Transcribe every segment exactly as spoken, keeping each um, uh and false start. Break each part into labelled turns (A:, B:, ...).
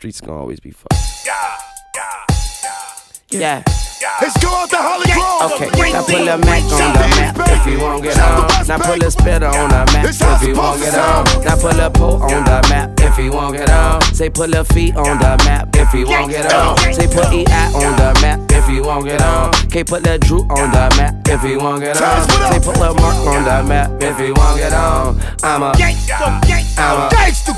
A: streets gonna always be fucked. Yeah.
B: Let's go out the Holly Grove.
A: Okay, now put a Mac on the map if you won't get on. Now put a spitter on the map if you won't get on. Now put a pole on the map if you won't get on. Say put a feet on the map if you won't get on. Say put E I on the map if you won't get on. Can't put that Drew on the map if you won't get on. Say put a Mark on the map if you won't get on. I'm a, I'm a,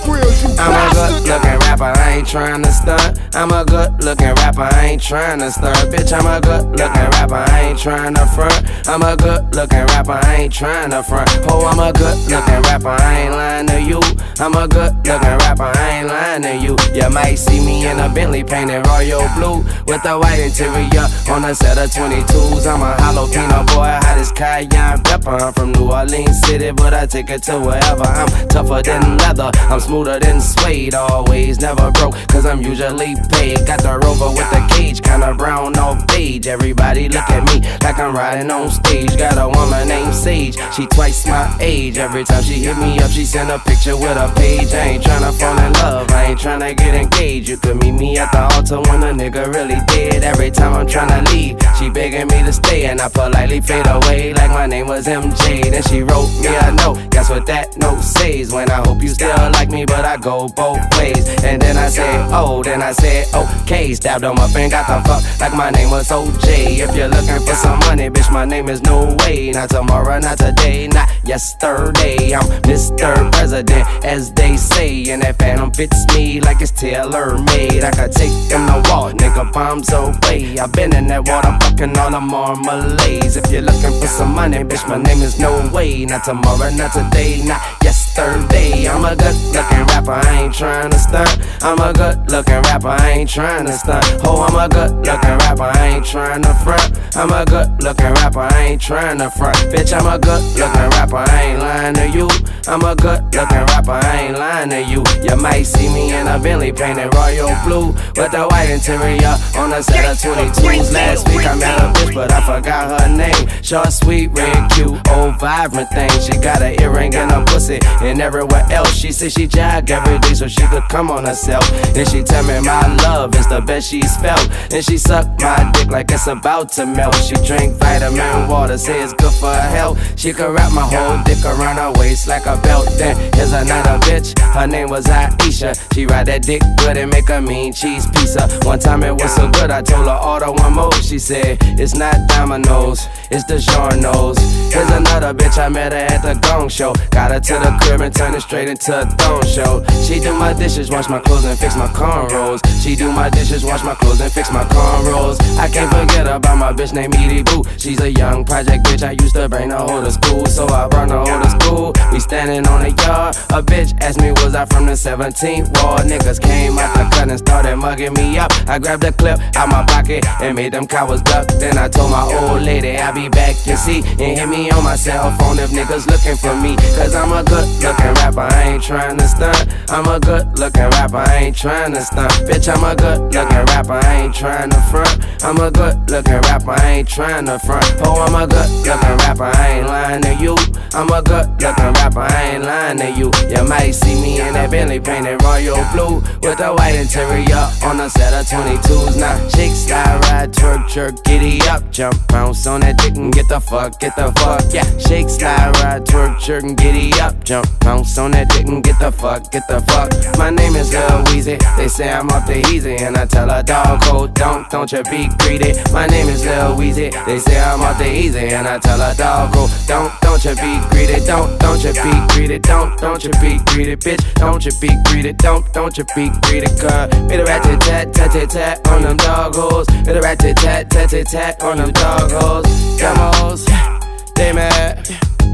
A: I'm a good looking rapper, I ain't trying to stunt. I'm a good looking rapper, I ain't trying to stunt. Bitch, I'm a good looking rapper, I ain't trying to front. I'm a good looking rapper, I ain't trying to front. Oh, I'm a good looking rapper, I ain't lying to you. I'm a good looking rapper, I ain't lying to you. You might see me in a Bentley painted royal blue with a white interior on a set of twenty-twos. I'm a jalapeno boy, hot as cayenne pepper. I'm from New Orleans City, but I take it to wherever. I'm tougher than leather, I'm smoother than suede. Always never broke, cause I'm usually paid. Got the Rover with the cage, kinda brown off beige. Everybody look at me like I'm riding on stage. Got a woman named Sage, she twice my age. Every time she hit me up, she send a picture with a page. I ain't tryna fall in love, I ain't tryna get engaged. You could meet me at the altar when a nigga really dead. Every time I'm tryna leave, she begging me to stay, and I politely fade away like my name was M J. Then she wrote me a note, guess what that note says? When I hope you still like me, but I go both ways. And then I said, oh, then I said, okay. Stabbed him up and got the fuck like my name was O J. If you're looking for some money, bitch, my name is no way. Not tomorrow, not today, not yesterday. I'm Mister President, as they say, and that phantom fits me like it's tailor-made. I could take them to war, nigga, bombs away. I been in that water, fucking all the marmalades. If you're looking for some money, bitch, my name is no way. Not tomorrow, not today, not yesterday. I'm a good looking rapper, I ain't trying to stunt. I'm a good looking rapper, I ain't trying to stunt. Oh, I'm a good looking rapper, I ain't trying to front. I'm a good looking rapper, I ain't trying to front. Bitch, I'm a good looking rapper, I ain't lying to you. I'm a good looking rapper, I ain't lying to you. You might see me in a Bentley painted royal blue with a white interior on a set of twenty-twos. Last week I met a bitch, but I forgot her name. Short, sweet, red, cute, old vibrant thing. She got an earring and a pussy and everywhere else. She said she jog every day so she could come on herself. And she tell me my love is the best she's felt. And she suck my dick like it's about to melt. She drink vitamin water, say it's good for her health. She could wrap my whole dick around her waist like a belt. Then here's another bitch, her name was Aisha. She ride that dick good and make a mean cheese pizza. One time it was so good I told her order one more. She said it's not Domino's, it's the Giorno's. Here's another bitch, I met her at the Gong Show. Got her to the crib and turned it straight into a thong show. She do my dishes, wash my clothes and fix my cornrows. She do my dishes, wash my clothes and fix my cornrows. I can't forget about my bitch named Edie Boo. She's a young project bitch, I used to bring her whole to school. So I brought her whole to school, we standing on the yard. A bitch asked me was I from the seventeenth ward. Niggas came out the cut and started mugging me up. I grabbed the clip out my pocket and made them cowards duck. Then I told my old lady I'll be back, you see. And hit me on my cell phone if niggas looking for me. Cause I'm a good looking rapper, I ain't trying to stunt. I'm a good looking rapper, I ain't trying to stunt. Bitch, I'm a good looking rapper, I ain't trying to front. I'm a good looking rapper, I ain't trying to front. Oh, I'm a good looking rapper, I ain't lying to you. I'm a good looking rapper, I ain't lying to you. You might see me in that Bentley painted royal blue with a white interior on a set of twenty-twos. Now shake, slide, ride, twerk, jerk, giddy up, jump, bounce on that dick and get the fuck, get the fuck, yeah. Shake, slide, ride, twerk, jerk, and giddy up, jump, bounce on that dick and get the fuck, get the fuck. My name is Lil Weezy, they say I'm up the easy, and I tell a dog, oh, don't, don't you be greedy. My name is Lil Weezy, they say I'm up the easy, and I tell a dog, oh, don't, don't you be greedy, don't, don't you be greedy, don't, don't you be greedy, bitch, don't you be greedy, don't, don't you be greedy, cuz. Be the rat tat tat tat tat on them dog hoes, be the rat tat tat tat tat on them dog hoes. Demos, they mad,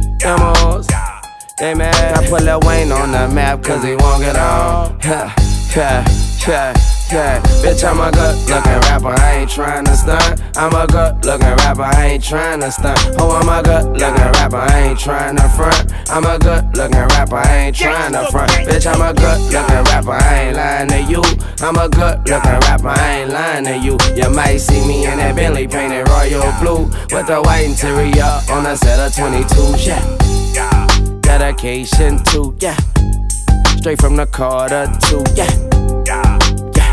A: demos, they mad. I put Lil Wayne on the map cause he won't get on. Yeah, yeah, yeah. Yeah, bitch, I'm a good looking rapper, I ain't trying to stunt. I'm a good looking rapper, I ain't trying to stunt. Oh, I'm a good looking rapper, I ain't trying to front. I'm a good looking rapper, I ain't trying to front. Bitch, I'm a good looking rapper, I ain't lying to you. I'm a good looking rapper, I ain't lying to you. You might see me in that Bentley painted royal blue with a white interior on a set of twenty-twos, yeah. Dedication to, yeah. Straight from the Carter too, yeah. Yeah.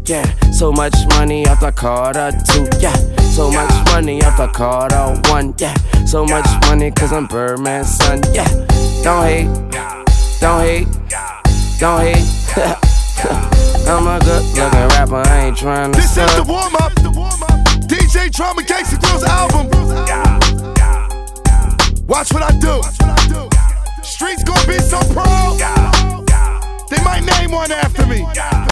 A: yeah. So much money off the Carter two, yeah. So much money off the Carter one, yeah. So much money cause I'm Birdman's son, yeah. Don't hate, don't hate, don't hate. I'm a good looking rapper, I ain't trying to
B: This
A: suck.
B: is the warm up. D J Drama Gangsta Grill's album. Watch what I do. Streets gonna be so proud. They might name one after me.